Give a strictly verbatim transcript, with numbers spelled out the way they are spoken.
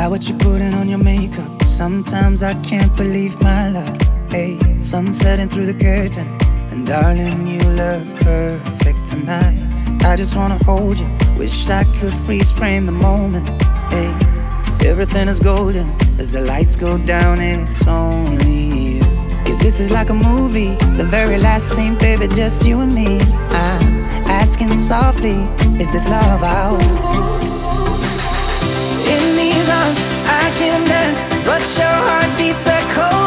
what you're putting on your makeup. Sometimes I can't believe my luck. Hey, sun setting through the curtain, and darling, you look perfect tonight. I just wanna hold you, wish I could freeze frame the moment. Hey, everything is golden as the lights go down, it's only you. Cause this is like a movie, the very last scene, baby, just you and me. I'm asking softly, is this love out? In these arms, I can dance, but your heart beats echo